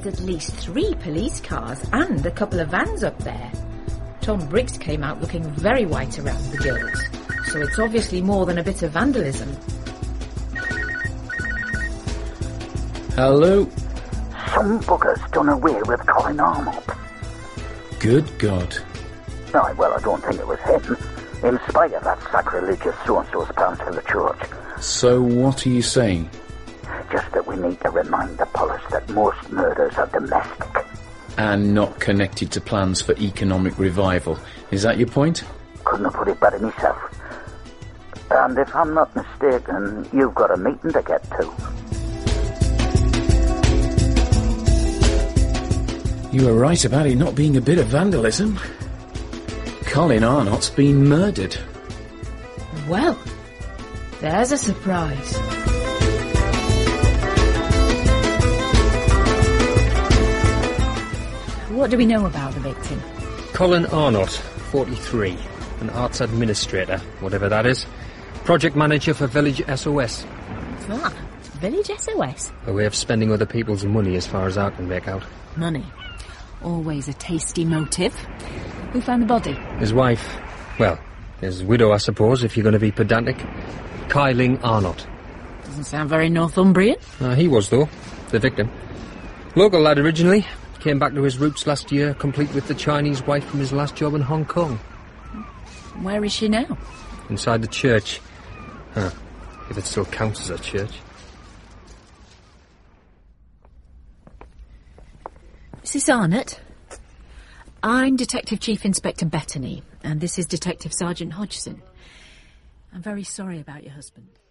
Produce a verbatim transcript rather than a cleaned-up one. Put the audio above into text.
noticed at least three police cars and a couple of vans up there. Tom Briggs came out looking very white around the gills, so it's obviously more than a bit of vandalism. Hello? Some bugger's done away with Colin Arnold. Good God. Aye, well, I don't think it was him, in spite of that sacrilegious so-and-so's plans for the church. So what are you saying? Just that we need to remind the police that most murders are domestic. And not connected to plans for economic revival. Is that your point? Couldn't have put it better myself. And if I'm not mistaken, you've got a meeting to get to. You were right about it not being a bit of vandalism. Colin Arnott's been murdered. Well, there's a surprise. What do we know about the victim? Colin Arnott, forty-three, an arts administrator, whatever that is. Project manager for Village S O S. Ah, Village S O S? A way of spending other people's money as far as I can make out. Money. Always a tasty motive. Who found the body? His wife. Well, his widow, I suppose, if you're going to be pedantic. Kyling Arnott. Doesn't sound very Northumbrian. Uh, he was, though. The victim. Local lad originally. Came back to his roots last year, complete with the Chinese wife from his last job in Hong Kong. Where is she now? Inside the church. Huh. If it still counts as a church. Missus Arnott? I'm Detective Chief Inspector Bettany, and this is Detective Sergeant Hodgson. I'm very sorry about your husband.